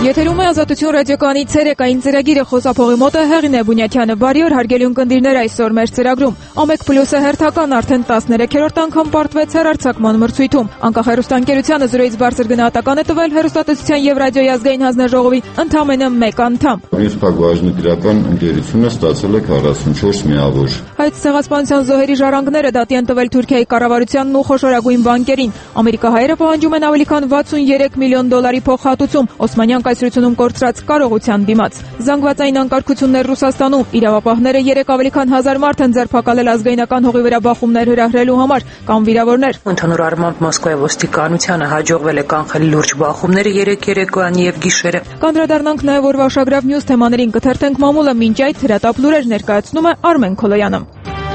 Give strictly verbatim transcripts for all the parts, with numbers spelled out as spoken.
Եթերում է Ազատություն ռադիոկայանի ցերեկային ծրագիրը, խոսափողի մոտ է Հեղինե Բունյաթյանը։ Բարի օր, հարգելի ունկնդիրներ, այսօր մեր ծրագրում Ամեկ Պլյուսը հերթական արդեն տասներեքերորդ անգամ պարտվեց հեռարձակման մրցույթում։ Անկախ հեռուստաընկերությանը զրոյից բարձր գնահատական է տվել հեռուստատեսության եւ ռադիոյի ազգային հանձնաժողովի ընդամենը մեկ անդամ։ Մյուս բաժնետիրական ընկերությունը ստացել է քառասունչորս միավոր։ Այդ ցեղասպանության զոհերի ժառանգները դատի են տվել Թուրքիայի կառավարությանն ու խոշորագույն բանկերին։ Ամերիկահայերը պահանջում են ավելի քան վաթսուներեք միլիոն դոլարի փոխհատուցում Օսմանյան կայսրությունում կորցրած կարողության դիմաց։ Զանգվածային անկարգություններ Ռուսաստանում, իրավապահները երեք ավելի քան հազար մարդ են ձերբակալել ազգայնական հողի վրա բախումներ հրահրելու համար կամ վիրավորներ։ Ընդհանուր առմամբ Մոսկվայի ոստիկանությանը հաջողվել է կանխել լուրջ բախումները երեք երեկոյան եւ գիշերը։ Կանդրադառնանք նաեւ օրվա շագրավ մյուս թեմաներին, կթերթենք մամուլը, մինչ այդ հրատապ լուրեր ներկայացնում է Արմեն Քոլոյանը։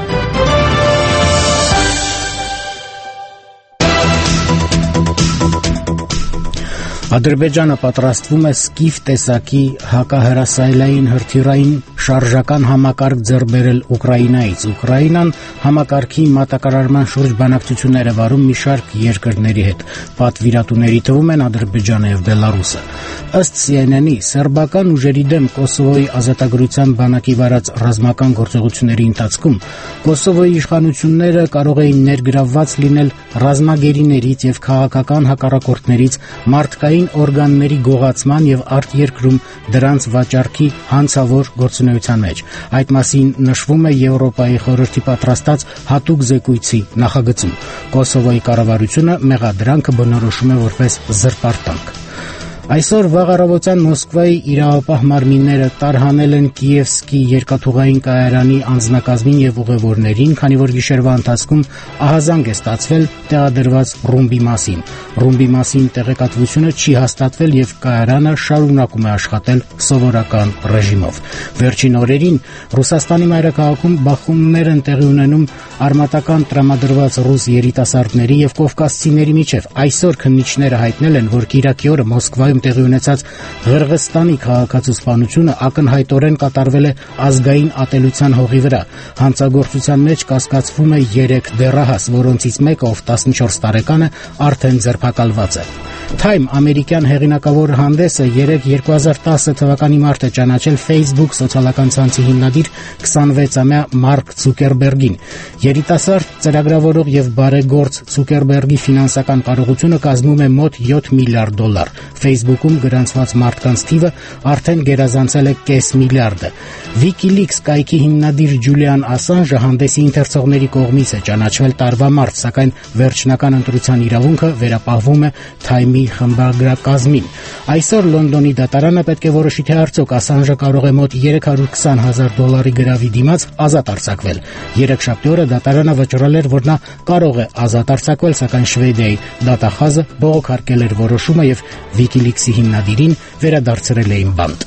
Ադրբեջանը պատրաստվում է սկիֆ տեսակի հակահրասայլային հրթիռային շարժական համակարգ ձեռք բերել Ուկրաինայից։ Ուկրաինան համակարգի մատակարարման շուրջ բանակցություններ է վարում մի շարք երկրների հետ։ Պատվիրատուների թվում են Ադրբեջանը եւ Բելարուսը։ Ըստ C N N-ի, սերբական ուժերի դեմ Կոսովոյի ազատագրության բանակի վարած ռազմական գործողությունների ընթացքում Կոսովոյի իշխանությունները կարող էին ներգրավված լինել ռազմագերիներից եւ քաղաքական հակառակորդներից մարդկային օրգանների գողացման եւ արտերկրում դրանց վաճառքի հանցավոր գործունեության մեջ։ Այդ մասին նշվում է Եվրոպայի խորհրդի պատրաստած հատուկ զեկույցի նախագծում։ Կոսովոյի կառավարությունը մեղադրանքը բնորոշում է որպես զրպարտանք։ Այսօր վաղ առավոտյան Մոսկվայի իրավապահ մարմինները տարհանել են Կիևսկի երկաթուղային կայարանի անձնակազմին եւ ուղևորներին, քանի որ գիշերվա ընթացքում ահազանգ է ստացվել տեղադրված ռումբի մասին։ Ռումբի մասին տեղեկատվությունը չի հաստատվել եւ կայարանը շարունակում է աշխատել սովորական ռեժիմով։ Վերջին օրերին Ռուսաստանի մայրաքաղաքում բախումներ են տեղի ունենում արմատական տրամադրված ռուս երիտասարդների եւ կովկասցիների միջեւ։ Այսօր քննիչները հայտնել են, որ Կիրակի օրը Մոսկվայում տեղի ունեցած Ղրղստանի քաղաքացիությունը ակնհայտորեն կատարվել է ազգային ատելության հողի վրա։ Հանցագործության մեջ կասկածվում է երեք դեռահաս, որոնցից մեկը, ով տասնչորս տարեկան է, արդեն ձերբակալված է։ Time ամերիկյան հեղինակավոր հանդեսը երեկ երկու հազար տասը թվականի մարտ է ճանաչել Facebook սոցիալական ցանցի հիմնադիր քսանվեցամյա Մարկ Ցուկերբերգին։ Երիտասարդ ծրագրավորող եւ բարեգործ Ցուկերբերգի ֆինանսական կարողությունը կազմում է մոտ յոթ միլիարդ դոլար։ Facebook-ում գրանցված մարդկանց թիվը արդեն գերազանցել է կես միլիարդը։ WikiLeaks կայքի հիմնադիր Ջուլիան Ասանժը հանդեսի ընթերցողների կողմից է ճանաչվել տարվա մարտ, սակայն վերջնական ընտրության իրավունքը վերապահվում է Time-ի խմբագրակազմին։ Այսօր Լոնդոնի դատարանը պետք է որոշի, թե արդյոք Ասանժը կարող է մոտ երեք հարյուր քսան հազար դոլարի գրավի դիմաց ազատ արձակվել։ Երեքշաբթի օրը դատարանը վճռել էր, որ նա կարող է ազատ արձակվել, սակայն Շվեդիայի դատախազը բողոքարկել էր որոշումը եւ WikiLeaks-ի հիմնադիրին վերադարձրել էին բանտ։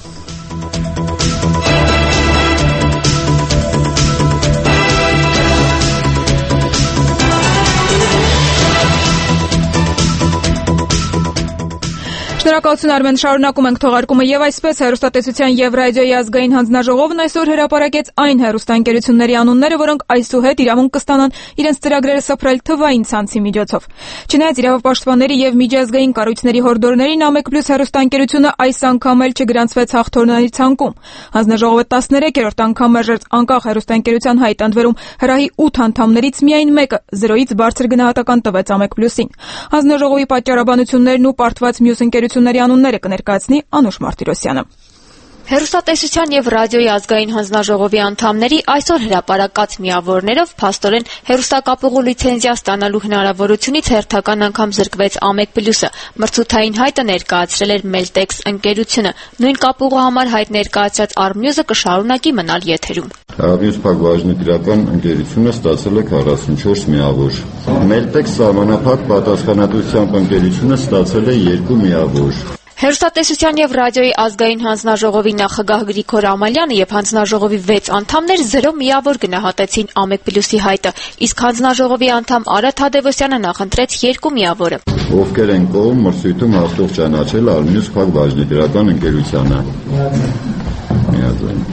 Շնորհակալություն Արմեն, շարունակում ենք թողարկումը եւ այսպես հեռուստատեսության եւ ռադիոյի ազգային հանձնաժողովն այսօր հրապարակեց այն հեռուստաընկերությունների անունները, որոնք այսուհետ իրավունք կստանան իրենց ծրագրերը սփռել թվային ցանցի միջոցով։ Չնայած իրավապաշտպանների եւ միջազգային կառույցների հորդորներին Ամեկ Պլյուս հեռուստաընկերությունը այս անգամ էլ չգրանցվեց հաղթորդների ցանկում։ Հանձնաժողովը տասներեքերորդ անգամ մերժեց անկախ հեռուստաընկերության հայտ ընդվերում հրահի ութ անդամներից միայն մեկը զրոյից բարձր գնահատական տվեց Ամեկ Պլյուսին։ Հանձնաժողովի պատճառաբանություններն ու պարտված մյուս ընկերությունների անունները կներկայացնի Անուշ Մարտիրոսյանը։ Հեռուստատեսության եւ ռադիոյի ազգային հանձնաժողովի անդամների այսօր հրապարակած միավորներով փաստորեն հեռուստակապուղու լիցենզիա ստանալու հնարավորությունից հերթական անգամ զրկվեց Ամեկ Պլյուսը։ Մրցութային հայտը ներկայացրել էր Meltex ընկերությունը։ Նույն կապուղու համար հայտ ներկայացրած Armnews-ը կշարունակի մնալ եթերում։ Մյուս բաժնետիրական ընկերությունը ստացել է քառասունչորս միավոր։ Meltex սահմանափակ պատասխանատվությամբ ընկերությունը ստացել է երկու միավոր։ Հեռուստատեսության եւ ռադիոյի ազգային հանձնաժողովի նախագահ Գրիգոր Ամալյանը եւ հանձնաժողովի վեց անդամներ զրո միավոր գնահատեցին Ամեկ Պլյուսի հայտը, իսկ հանձնաժողովի անդամ Արա Թադևոսյանը նախընտրեց երկու միավորը։ Ովքեր են կողմ մրցույթում հաղթող ճանաչել Armnews բաժնետիրական ընկերությանը։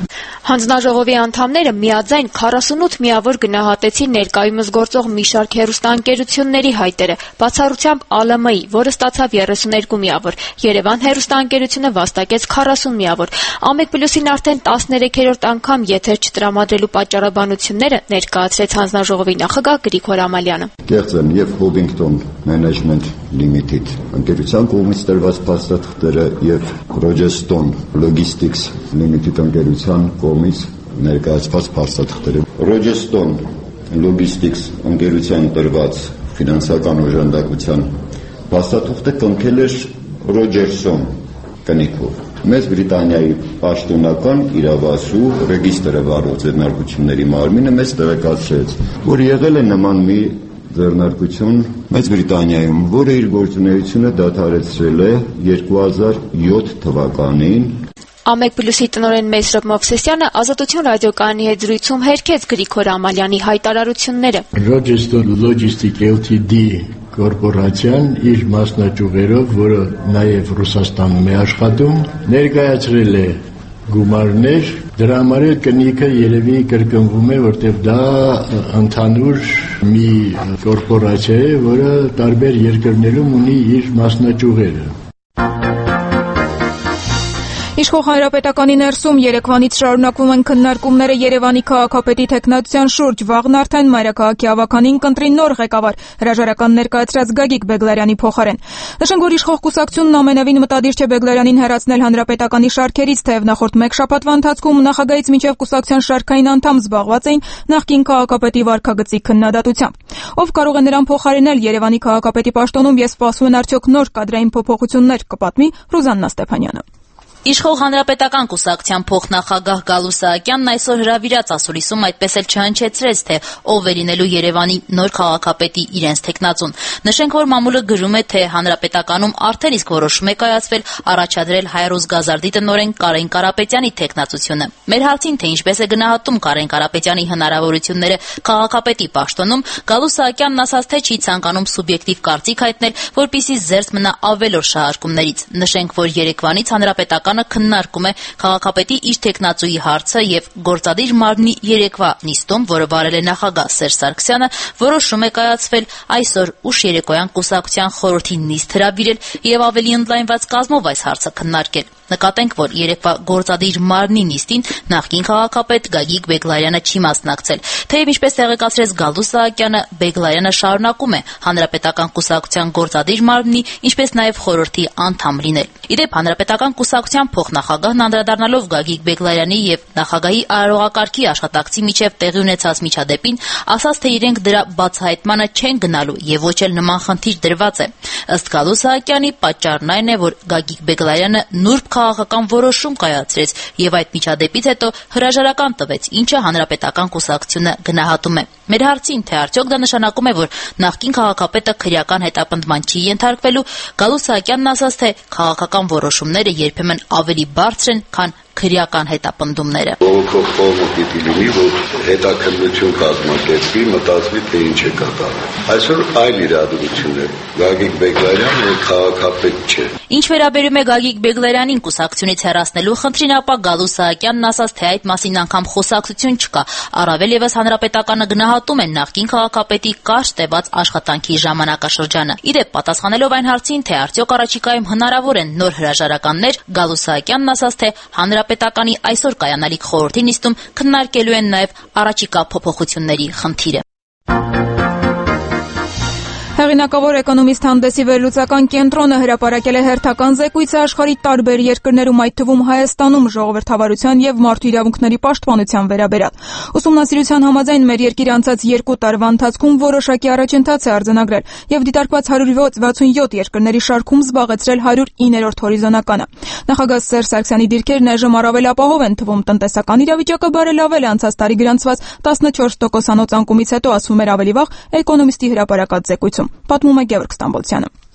Հանձնաժողովի անդամները միաձայն քառասունութ միավոր գնահատեցին ներկայումս գործող մի շարք հեռուստաընկերությունների հայտերը, բացառությամբ ԱԼՄ-ի, որը ստացավ երեսուներկու միավոր, Երևան հեռուստաընկերությունը վաստակեց քառասուն միավոր։ Ամեկ պլյուսին արդեն տասներեքերորդ անգամ եթեր չտրամադրելու պատճառաբանությունները ներկայացրեց հանձնաժողովի նախագահ Գրիգոր Ամալյանը։ Կեղծ են եւ Հովինգտոն Management Limited ընկերության կողմից տրված փաստաթղթերը եւ Ռոջերստոն Logistics Limited ընկերության կողմից ներկայացված փաստաթղթերը։ Ռոջերստոն Logistics ընկերության տրված ֆինանսական օժանդակության փաստաթուղթը կնքել էր Ռոջերսոն կնիքով։ Մեծ Բրիտանիայի պաշտոնական իրավասու ռեգիստրը վարող ձեռնարկությունների մարմինը մեզ տեղեկացրեց, որ եղել է նման մի ձեռնարկություն Մեծ Բրիտանիայում, որը իր գործունեությունը դադարեցրել է երկու հազար յոթ թվականին։ Ամեկ պլյուսի տնօրեն Մեսրոպ Մովսեսյանը Ազատություն ռադիոկայանի հետ զրույցում հերքեց Գրիգոր Ամալյանի հայտարարությունները։ Rogeston Logistic Ltd կորպորացիան իր մասնաճյուղերով, որը նաև Ռուսաստանում է աշխատում, ներկայացրել է գումարներ, դրա համար էլ կնիքը երևի կրկնվում է, որտեղ դա ընդհանուր մի կորպորացիա է, որը տարբեր երկրներում ունի իր մասնաճյուղերը։ Իշխող Հանրապետականի ներսում երեկվանից շարունակվում են քննարկումները Երևանի քաղաքապետի թեկնածության շուրջ։ Վաղն արդեն մայրաքաղաքի ավականին կընտրի նոր ղեկավար, հրաժարական ներկայացրած Գագիկ Բեգլարյանի փոխարեն։ Նշենք, որ իշխող կուսակցությունն ամենևին մտադիր չէ Բեգլարյանին հեռացնել հանրապետականի շարքերից, թեև նախորդ մեկ շաբաթվա ընթացքում նախագահից մինչև կուսակցության շարքային անդամ զբաղված էին նախկին քաղաքապետի վարքագծի քննադատությամբ։ Ով կարող է նրան փոխարինել Երևանի քաղաքապետի պաշտոնում, ես սպասում են արդյոք նոր կադրային փոփոխություններ, կպատմի Ռուզաննա Ստեփանյանը։ Իշխող հանրապետական կուսակցության փոխնախագահ Գալու Սահակյանն այսօր հրավիրած ասուլիսում այդպես էլ չհնչեցրեց, թե ով է լինելու Երևանի նոր քաղաքապետի իրենց թեկնածուն։ Նշենք, որ մամուլը գրում է, թե հանրապետականում արդեն իսկ որոշում է կայացվել առաջադրել Հայրոզ Գազարդի տնօրեն Կարեն Կարապետյանի թեկնածությունը։ Մեր հարցին, թե ինչպես է գնահատում Կարեն Կարապետյանի հնարավորությունները քաղաքապետի պաշտոնում, Գալու Սահակյանն ասաց, թե չի ցանկանում սուբյեկտիվ կարծիք հայտնել, որպեսզի զերծ մնա ավելորդ շահարկումներից։ Նշենք, որ երեկվանից հանրապետական քննարկում է քաղաքապետի իր թեկնածուի հարցը եւ գործադիր մարմնի երեկվա նիստում, որը վարել է նախագահ Սերժ Սարգսյանը, որոշում է կայացվել այսօր ուշ երեկոյան կուսակցության խորհրդի նիստ հրավիրել եւ ավելի ընդլայնված կազմով այս հարցը քննարկել։ Նկատենք, որ երեկվա գործադիր մարմնի նիստին նախկին քաղաքապետ Գագիկ Բեգլարյանը չի մասնակցել։ Թեև ինչպես տեղեկացրեց Գալու Սահակյանը, Բեգլարյանը շարունակում է հանրապետական կուսակցության գործադիր մարմնի, ինչպես նաև խորհրդի անդամ լինել։ Իդեպ հանրապետական կուսակցության փոխնախագահն անդրադառնալով Գագիկ Բեգլարյանի եւ նախագահի արարողակարգի աշխատակցի միջև տեղի ունեցած միջադեպին, ասաց, թե իրենք դրա բացահայտմանը չեն գնալու եւ ոչ էլ նման խնդիր դրված է։ Ըստ Գալու Սահակյանի, պատճառն այն է, որ Գագիկ Բեգլարյանը նուրբ քաղաքական որոշում կայացրեց եւ այդ միջադեպից հետո հրաժարական տվեց, ինչը հանրապետական կուսակցությունը գնահատում է։ Մեր հարցին, թե արդյոք դա նշանակում է, որ նախկին քաղաքապետը քրեական հետապնդման չի ենթարկվելու, Գալու Սահակյանն ասաց, թե քաղաքական որոշումները երբեմն ավելի բարձր են, քան քրեական հետապնդումները։ Ողոքով կողմը պիտի լինի, որ հետաքննություն կազմակերպվի, մտածվի, թե ինչ է կատարվում։ Այսօր այլ իրադրություն է։ Գագիկ Բեգլարյանը քաղաքապետ չէ։ Ինչ վերաբերում է Գագիկ Բեգլարյանին կուսակցությունից հեռացնելու խնդրին, ապա Գալու Սահակյանն ասաց, թե այդ մասին անգամ խոսակցություն չկա։ Առավել եւս հանրապետականը գնահատում են նախկին քաղաքապետի կարճ տևած աշխատանքի ժամանակաշրջանը։ Իդեպ, պատասխանելով այն հարցին, թե արդյոք առաջիկայում հնարավոր են նոր հրաժարականներ, Գալու Սահակյանն ասաց, թե հանրապետականի այսօր կայանալիք խորհրդի նիստում քննարկելու են նաև առաջիկա փոփոխությունների խնդիրը։ Հեղինակավոր էկոնոմիստ հանդեսի վերլուծական կենտրոնը հրապարակել է հերթական զեկույցը աշխարհի տարբեր երկրներում, այդ թվում Հայաստանում ժողովրդավարության եւ մարդու իրավունքների պաշտպանության վերաբերյալ։ Ուսումնասիրության համաձայն մեր երկիրը անցած երկու տարվա ընթացքում որոշակի առաջընթաց է արձանագրել եւ դիտարկված հարյուր վաթսունյոթ երկրների շարքում զբաղեցրել հարյուր իններորդ հորիզոնականը։ Նախագահ Սերժ Սարգսյանի դիրքերն այժմ առավել ապահով են թվում, տնտեսական իրավիճակը բարելավել է անցած տարի գրանցված տասնչորս տոկոսանոց անկումից հետո, ասվում էր ավելի վաղ էկոնոմիստի հրապարակած զեկույցում։ Պատմում է Գևորգ Ստամբոլցյանը։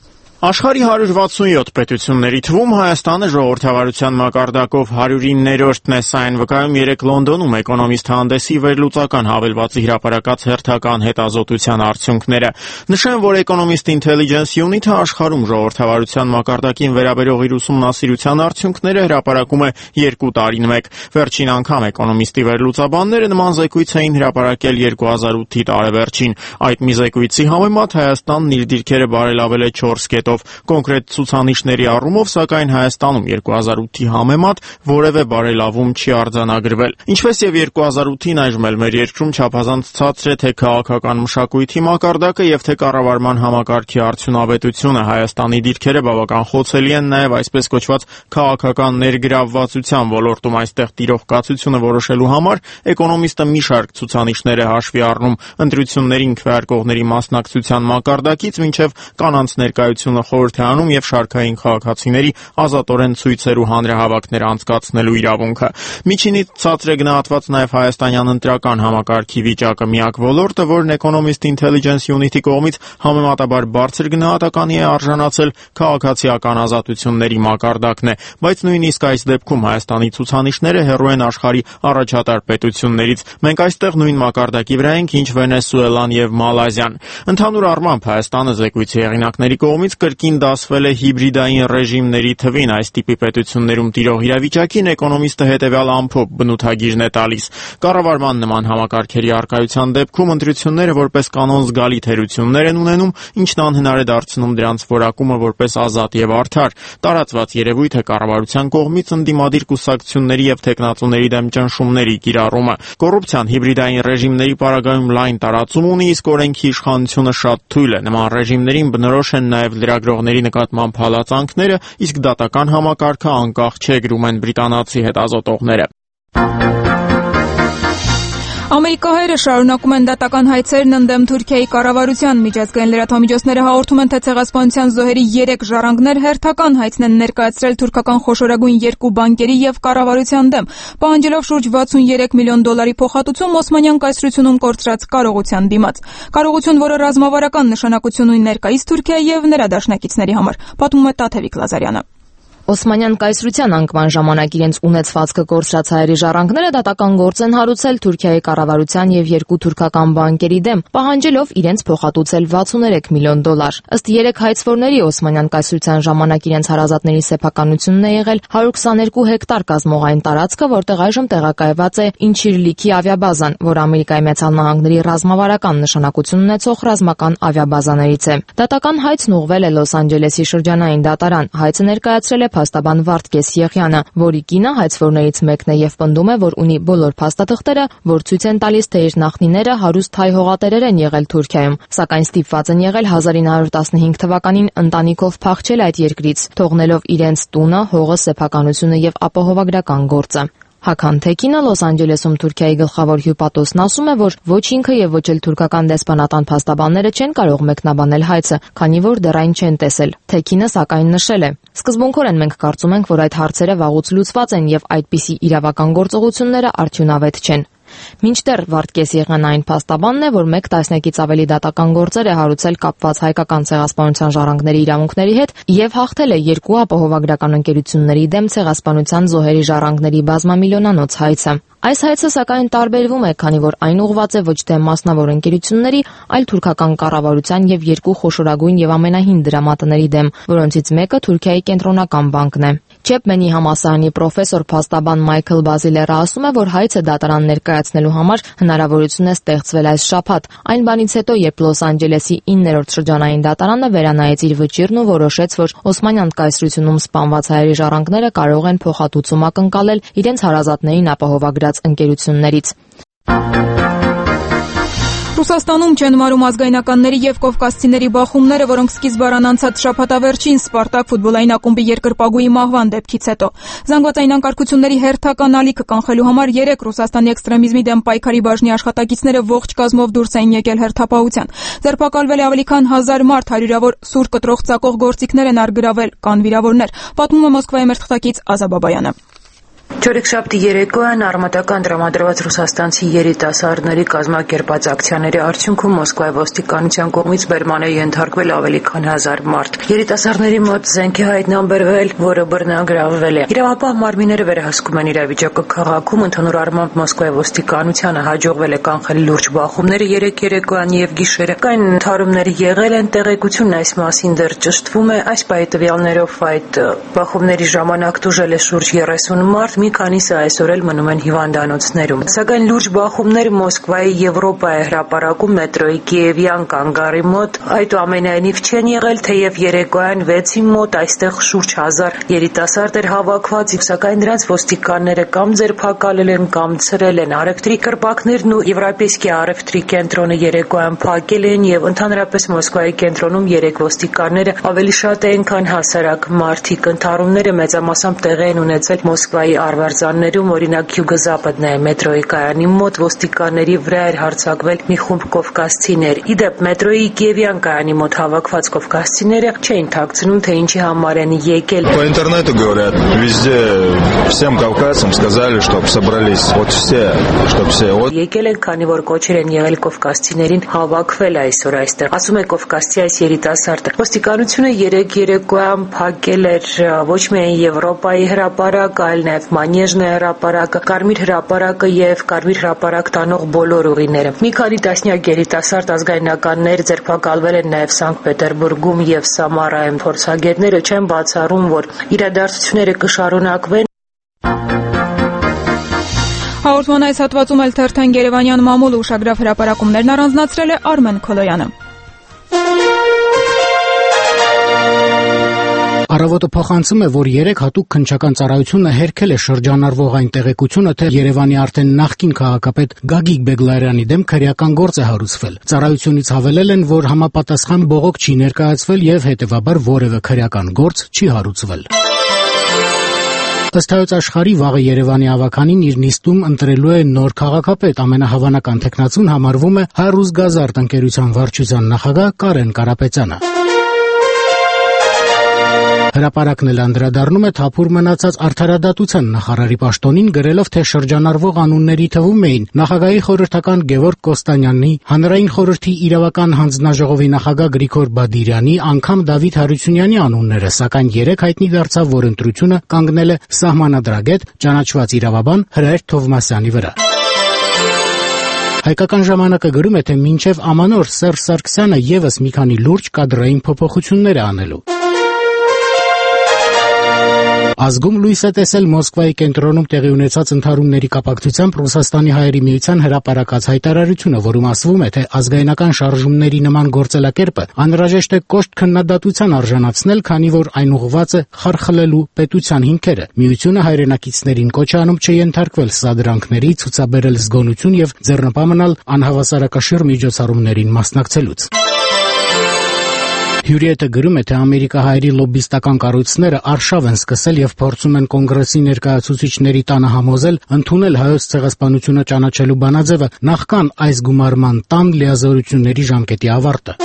Աշխարհի հարյուր վաթսունյոթ պետությունների թվում Հայաստանը ժողովրդավարության մակարդակով հարյուրիններորդն է, սա այն վկայում երեկ Լոնդոնում Էկոնոմիստ հանդեսի վերլուծական հավելվածի հրապարակած հերթական հետազոտության արդյունքները։ Նշեմ, որ Economist Intelligence Unit-ը աշխարհում ժողովրդավարության մակարդակին վերաբերող իր ուսումնասիրության արդյունքները հրապարակում է երկու տարին մեկ։ Վերջին անգամ Էկոնոմիստի վերլուծաբանները նման զեկույց էին հրապարակել երկու հազար ութի տարեվերջին։ Այդ մի զեկույցի համեմատ Հայաստանն իր դիրքերը բարելավել է չորս կետով։ Կոնկրետ ցուցանիշների առումով, սակայն Հայաստանում երկու հազար ութի համեմատ որևէ բարելավում չի արձանագրվել։ Ինչպես եւ երկու հազար ութին այժմ էլ մեր երկրում չափազանց ցածր է թե քաղաքական մշակույթի մակարդակը եւ թե կառավարման համակարգի արդյունավետությունը։ Հայաստանի դիրքերը բավական խոցելի են նաեւ այսպես կոչված քաղաքական ներգրավվածության ոլորտում։ Այստեղ տիրող կացությունը որոշելու համար Էկոնոմիստը մի շարք ցուցանիշներ է հաշվի առնում, ընտրություններին քվեարկողների մասնակցության մակարդակից մինչև կանանց ներկայությունը խորհրդ է անում եւ շարքային քաղաքացիների ազատորեն ցույցեր ու հանրահավաքներ անցկացնելու իրավունքը։ Միջինից ցածր է գնահատված նաեւ հայաստանյան ընտրական համակարգի վիճակը։ Միակ ոլորտը, որն Economist Intelligence Unit-ի կողմից համեմատաբար բարձր գնահատականի է արժանացել, քաղաքացիական ազատությունների մակարդակն է, բայց նույնիսկ այս դեպքում Հայաստանի ցուցանիշները հեռու են աշխարհի առաջատար պետություններից։ Մենք այստեղ նույն մակարդակի վրա ենք, ինչ Վենեսուելան եւ Մալազիան։ Ընդհանուր առմամբ Հայաստանը զեկույցի հեղինակների կողմից կրկին դասվել է հիբրիդային ռեժիմների թվին։ Այս տիպի պետություններում տիրող իրավիճակին Էկոնոմիստը հետևյալ ամփոփ բնութագիրն է տալիս։ Կառավարման նման համակարգերի առկայության դեպքում ընտրությունները որպես կանոն զգալի թերություններ են ունենում, ինչն անհնար է դարձնում դրանց որակումը որպես ազատ եւ արդար։ Տարածված երևույթ է կառավարության կողմից ընդդիմադիր կուսակցությունների եւ տեխնացուների դեմ ճնշումների կիրառումը։ Կոռուպցիան հիբրիդային ռեժիմների պարագայում լայն տարածում ունի, իսկ օրենքի իշխանությունը շատ թույլ է։ Նման ռեժիմներին բնորոշ են նաև լրագրողների նկատմամբ հալածանքները, իսկ դատական համակարգը անկախ չէ, գրում են բրիտանացի հետազոտողները։ Ամերիկահայերը շարունակում են դատական հայցերն ընդդեմ Թուրքիայի կառավարության։ Միջազգային լրատվամիջոցները հաղորդում են, թե ցեղասպանության զոհերի երեք ժառանգներ հերթական հայցն են ներկայացրել թուրքական խոշորագույն երկու բանկերի եւ կառավարության դեմ, պահանջելով շուրջ վաթսունյոթ միլիոն դոլարի փոխհատուցում Օսմանյան կայսրությունում կորցրած կարողության դիմաց։ Կարողություն, որը ռազմավարական նշանակություն ունի ներկայիս Թուրքիայի եւ նրա դաշնակիցների համար, պատմում է Տաթևիկ Լազարյանը։ Օսմանյան կայսրության անկման ժամանակ իրենց ունեցվածքը կորցրած հայերի ժառանգները դատական գործ են հարուցել Թուրքիայի կառավարության եւ երկու թուրքական բանկերի դեմ, պահանջելով իրենց փոխհատուցել վաթսուներեք միլիոն դոլար։ Ըստ երեք հայցվորների Օսմանյան կայսրության ժամանակ իրենց հարազատների սեփականությունն է եղել հարյուր քսաներկու հեկտար կազմող այն տարածքը, որտեղ այժմ տեղակայված է Ինչիրլիքի ավիաբազան, որ Ամերիկայի Միացյալ Նահանգների ռազմավարական նշանակություն ունեցող ռազմական ավիաբազաներից է։ Դատական հայցն ուղղվել է Լոս Անջելեսի շրջանային դատարան։ Հայցը ներկայացրել է փաստաբան Վարդգես Եղյանը, որի կինը հայցվորներից մեկն է եւ պնդում է, որ ունի բոլոր փաստաթղթերը, որ ցույց են տալիս, թե իր նախնիները հարուստ հայ հողատերեր են եղել Թուրքիայում, սակայն ստիպված են եղել հազար ինը հարյուր տասնհինգ թվականին ընտանիքով փախչել այդ երկրից, թողնելով իրենց տունը, հողը, սեփականությունը եւ ապահովագրական գործը։ Հական Թեկինը Լոս Անջելեսում Թուրքիայի գլխավոր հյուպատոսն ասում է, որ ոչ ինքը եւ ոչ էլ թուրքական դեսպանատան փաստաբանները չեն կարող մեկնաբանել հայցը, քանի որ դեռ այն չեն տեսել։ Թեկինը սակայն նշել է. Սկզբունքորեն մենք կարծում ենք, որ այդ հարցերը վաղուց լուծված են եւ այդպիսի իրավական գործողությունները արդյունավետ չեն։ Մինչդեռ Վարդգես Եղյանն այն փաստաբանն է, որ մեկ տասնյակից ավելի դատական գործեր է հարուցել կապված հայկական ցեղասպանության ժառանգների իրավունքների հետ եւ հաղթել է երկու ապահովագրական ընկերությունների դեմ ցեղասպանության զոհերի ժառանգների բազմամիլիոնանոց հայցը։ Այս հայցը սակայն տարբերվում է, քանի որ այն ուղղված է ոչ թե մասնավոր ընկերությունների, այլ թուրքական կառավարության եւ երկու խոշորագույն եւ ամենահին դրամատների դեմ, որոնցից մեկը Թուրքիայի կենտրոնական բանկն է։ Չեփմենի համալսարանի պրոֆեսոր փաստաբան Մայքլ Բազիլերը ասում է, որ հայցը դատարան ներկայացնելու համար հնարավորություն է ստեղծվել այս շաբաթ, այն բանից հետո, երբ Լոս Անջելեսի իններորդ շրջանային դատարանը վերանայեց իր վճիրն ու որոշեց, որ Օսմանյան կայսրությունում սպանված հայերի ժառանգները կարող են փոխհատուցում ակնկալել իրենց հարազատներին ապահովագրած ընկերություններից։ Ռուսաստանում չեն մարում ազգայնականների եւ կովկասցիների բախումները, որոնք սկիզբ առան անցած շաբաթավերջին Սպարտակ ֆուտբոլային ակումբի երկրպագուի մահվան դեպքից հետո։ Զանգվածային անկարգությունների հերթական ալիքը կանխելու համար երեք Ռուսաստանի էքստրեմիզմի դեմ պայքարի բաժնի աշխատակիցները ողջ կազմով դուրս էին եկել հերթապահության։ Ձերբակալվել է ավելի քան հազար մարդ, հարյուրավոր սուր կտրող ծակող գործիքներ են առգրավել, կան վիրավորներ, պատմում է Մոսկվայի մեր թղթակից Ազա Բաբայանը։ Չորեքշաբթի երեկոյան արմատական տրամադրված ռուսաստանցի երիտասարդների կազմակերպած ակցիաների արդյունքում Մոսկվայի ոստիկանության կողմից բերման է ենթարկվել ավելի քան հազար մարդ։ Երիտասարդների մոտ զենք է հայտնաբերվել, որը բռնագրավվել է։ Իրավապահ մարմինները վերահսկում են իրավիճակը քաղաքում, ընդհանուր առմամբ Մոսկվայի ոստիկանությանը հաջողվել է կանխել լուրջ բախումները երեք երեկոյան եւ գիշերը։ Կային ընդհարումներ եղել են, տեղեկությունն այս մասին դեռ ճշտվում է։ Այս պահի տվյալներով այդ բախումների ժամանակ տուժել է շուրջ երեսուն մարդ, մի քանիսը այսօր էլ մնում են հիվանդանոցներում։ Սակայն լուրջ բախումներ Մոսկվայի Եվրոպայի հրապարակում մետրոյի Կիևյան կանգարի մոտ այդուամենայնիվ չեն եղել, թեև երեկոյան վեցի մոտ այստեղ շուրջ հազար երիտասարդ էր հավաքված, սակայն դրանց ոստիկանները կամ ձերբակալել են, կամ ցրել են։ Առևտրի կրպակներն ու Եվրոպейский առևտրի կենտրոնը երեկոյան փակել են եւ ընդհանրապես Մոսկվայի կենտրոնում երեք ոստիկանները ավելի շատ են, քան հասարակ մարդիկ։ Ընդհարումները մեծամասամբ տեղի են ունեցել Մոսկվայի արվարձաններում, օրինակ Յուգոզապադնայ մետրոյի կայանի մոտ ոստիկանների վրա էր հարձակվել մի խումբ կովկասցիներ։ Իդեպ մետրոյի Կիևյան կայանի մոտ հավաքված կովկասցիները չէին թաքցնում, թե ինչի համար են եկել։ По интернету говорят, везде всем кавказцам сказали, чтобы собрались вот все, чтобы все. Եկել են, քանի որ կոչեր են եղել կովկասցիներին հավաքվել այսօր այստեղ։ Ասում է կովկասցի այս երիտասարդը։ Ոստիկանությունը երեք երեկոյան փակել էր ոչ միայն Եվրոպայի հրապարակ, այլ նաև Մանեժնե հրապարակը, Կարմիր հրապարակը եւ Կարմիր հրապարակ տանող բոլոր ուղիները։ Մի քանի տասնյակ երիտասարդ ազգայնականներ ձերբակալվել են նաև Սանկտ Պետերբուրգում եւ Սամարայում։ Փորձագետները չեն բացառում, որ իրադարձությունները կշարունակվեն։ Հաղորդման այս հատվածում էլ թերթեն Երևանյան մամուլը ուշագրավ հրապարակումներն առանձնացրել է Արմեն Քոլոյանը։ Առավոտը փոխանցում է, որ երեք հատուկ քննչական ծառայությունը հերքել է շրջանառվող այն տեղեկությունը, թե Երևանի արդեն նախկին քաղաքապետ Գագիկ Բեգլարյանի դեմ քրեական գործ է հարուցվել։ Ծառայությունից հավելել են, որ համապատասխան բողոք չի ներկայացվել եւ հետեւաբար որևէ քրեական գործ չի հարուցվել։ Ըստ Հայոց Աշխարհի վաղը Երևանի ավականին իր նիստում ընտրելու է նոր քաղաքապետ, ամենահավանական թեկնածուն համարվում է Հարուսգազարդ ընկերության վարչության նախագահ Կարեն Կարապետյանը։ Հրապարակն էլ անդրադառնում է թափուր մնացած արդարադատության նախարարի պաշտոնին, գրելով, թե շրջանառվող անունների թվում էին նախագահի խորհրդական Գևորգ Կոստանյանի, հանրային խորհրդի իրավական հանձնաժողովի նախագահ Գրիգոր Բադիրյանի, անգամ Դավիթ Հարությունյանի անունները, սակայն երեք հայտնի դարձավ, որ ընտրությունը կանգնել է սահմանադրագետ, ճանաչված իրավաբան Հրայր Թովմասյանի վրա։ Հայկական ժամանակը գրում է, թե մինչև ամանոր Սերժ Սարգսյանը եւս մի քանի լուրջ կադրային փոփոխություններ է անելու։ Ազգում լույս է տեսել Մոսկվայի կենտրոնում տեղի ունեցած ընդհարումների կապակցությամբ Ռուսաստանի հայերի միության հրապարակած հայտարարությունը, որում ասվում է, թե ազգայնական շարժումների նման գործելակերպը անհրաժեշտ է կոշտ քննադատության արժանացնել, քանի որ այն ուղղված է խարխլելու պետության հիմքերը։ Միությունը հայրենակիցներին կոչ է անում չենթարկվել սադրանքների, ցուցաբերել զգոնություն եւ ձեռնպա մնալ անհավասարակշիռ միջոցառումներին մասնակցելուց։ Հյուրիետը գրում է, թե ամերիկահայերի լոբբիստական կառույցները արշավ են սկսել եւ փորձում են կոնգրեսի ներկայացուցիչների տանը համոզել ընդունել հայոց ցեղասպանությունը ճանաչելու բանաձևը նախքան այս գումարման տան լիազորությունների ժամկետի ավարտը։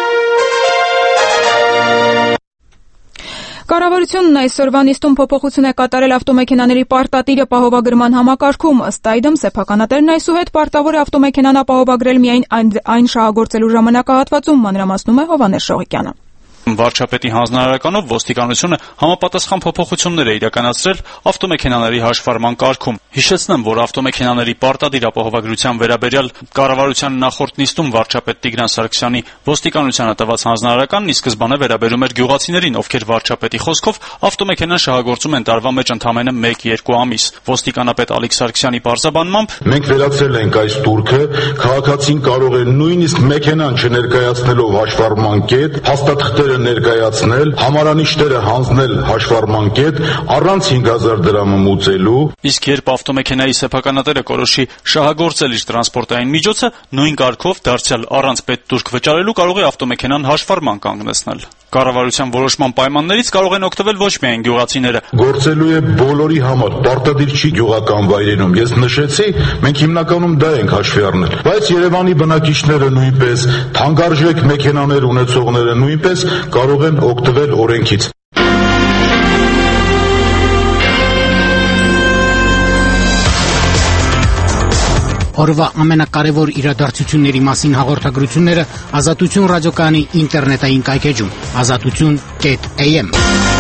Կառավարությունն այսօրվա նիստում փոփոխություն է կատարել ավտոմեքենաների պարտադիր ապահովագրման համակարգում։ Ըստ այդմ սեփականատերն այսուհետ պարտավոր է ավտոմեքենան ապահովագրել միայն այն շահագործելու ժամանակահատվածում, մանրամասնում է Հովհաննես Շողիկյանը։ Վարչապետի հանձնարարականով ոստիկանությունը համապատասխան փոփոխություններ է իրականացրել ավտոմեքենաների հաշվառման կարգում։ Հիշեցնեմ, որ ավտոմեքենաների պարտադիր ապահովագրության վերաբերյալ կառավարության նախորդ նիստում վարչապետ Տիգրան Սարգսյանի ոստիկանությանը տված հանձնարարականն ի սկզբանե վերաբերում էր գյուղացիներին, ովքեր վարչապետի խոսքով ավտոմեքենան շահագործում են տարվա մեջ ընդամենը մեկ-երկու ամիս։ Ոստիկանապետ Ալիկ Սարգսյանի պարզաբանմամբ մենք վերացրել ենք այս տուրքը, քաղաքացին կարող է նույնիսկ մեքենան չներկայացնելով հաշվառման կետ հաստատքները ներկայացնել, համարանիշները հանձնել հաշվառման կետ առանց հինգ հազար դրամը մուծելու։ Իսկ երբ ավտոմեքենայի սեփականատերը կորոշի շահագործել իր տրանսպորտային միջոցը, նույն կարգով դարձյալ առանց պետտուրք վճարելու կարող է ավտոմեքենան հաշվառման կանգնեցնել։ Կառավարության որոշման պայմաններից կարող են օգտվել ոչ միայն գյուղացիները։ Գործելու է բոլորի համար, պարտադիր չի գյուղական վայրերում։ Ես նշեցի, մենք հիմնականում դա ենք հաշվի առնել, բայց Երևանի բնակիչները նույնպես, թանկարժեք մեքենաներ ունեցողները նույնպես կարող են օգտվել օրենքից։ Օրվա ամենակարևոր իրադարձությունների մասին հաղորդագրությունները Ազատություն ռադիոկայանի ինտերնետային կայքեջում ազատություն կետ էյ էմ։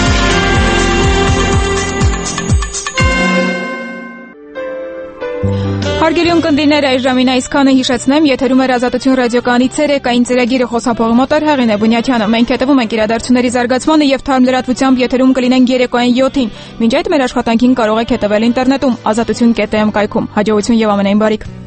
Հարգելի ունկնդիրներ, այս ժամին այսքանը հիշեցնեմ, եթերում էր Ազատություն ռադիոկայանի ցերեկային ծրագիրը, խոսափողի մոտ էր Հեղինե Բունյաթյանը։ Մենք հետևում ենք իրադարձությունների զարգացմանը եւ թարմ լրատվությամբ եթերում կլինենք երեկոյան յոթին։ Մինչ այդ մեր աշխատանքին կարող եք հետևել ինտերնետում ազատություն կետ էյ էմ կայքում։ Հաջողություն եւ ամենայն բարիք։